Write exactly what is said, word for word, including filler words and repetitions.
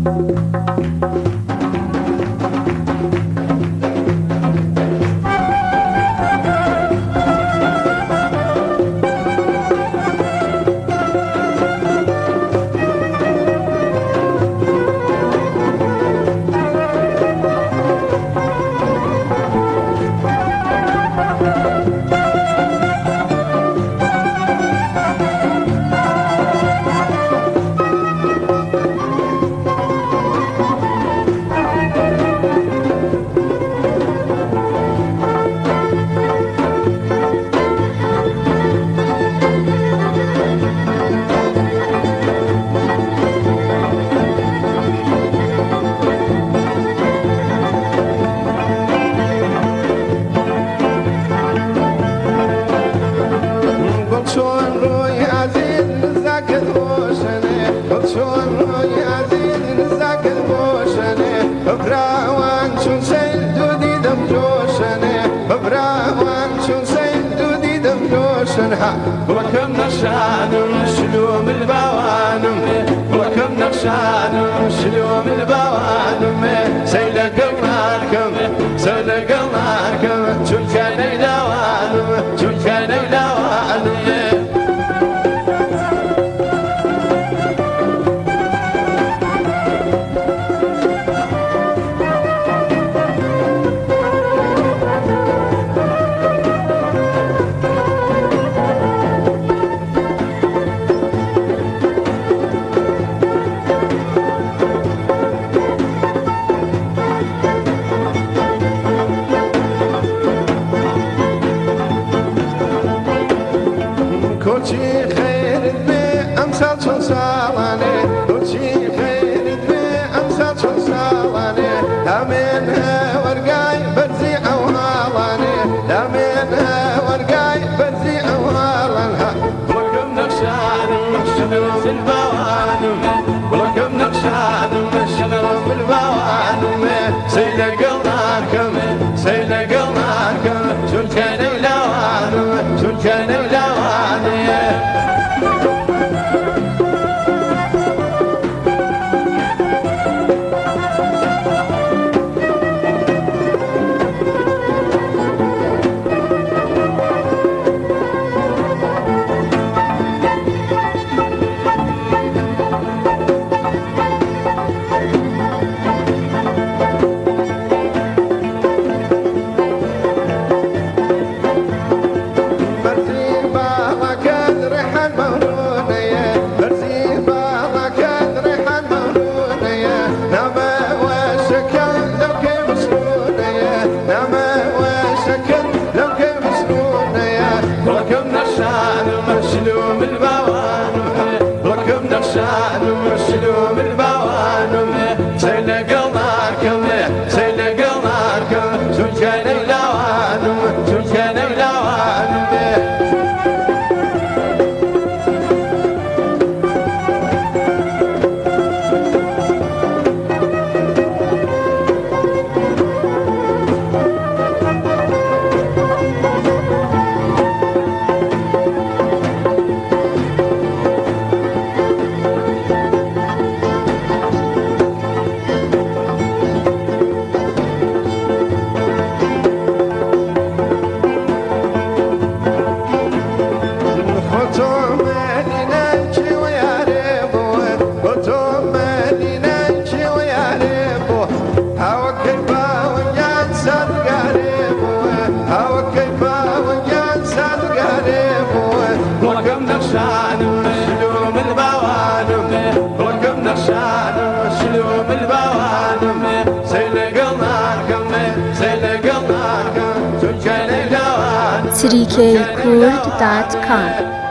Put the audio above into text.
وكم نخشانم شلوم البوانم وكم نخشانم شلوم البوانم سيلك الناركم سيلك الناركم شو كان يلوانم شو كان يلوانم کوچی خیرت به امسال چون سالانه کوچی خیرت به امسال چون سالانه دامن ورقای برزی اوهالانه دامن ورقای برزی اوهالانه ولكم نخشانم شلوم البوانم ولكم نخشانم شلوم البوانم سيلك الناركم سيلك الناركم شو كان يلوانم شو كان يلوانم مشلوم البوانم ولكم نخشانم مشلوم البوانم سيلك الناركم سيلك الناركم شو كان يلوانم شو كان يلوانم ولكم نخشانم شلوم البوانم ولكم نخشانم شلوم البوانم سيلك الناركم سيلك الناركم شو كان يلوانم تریکیکورد دات کام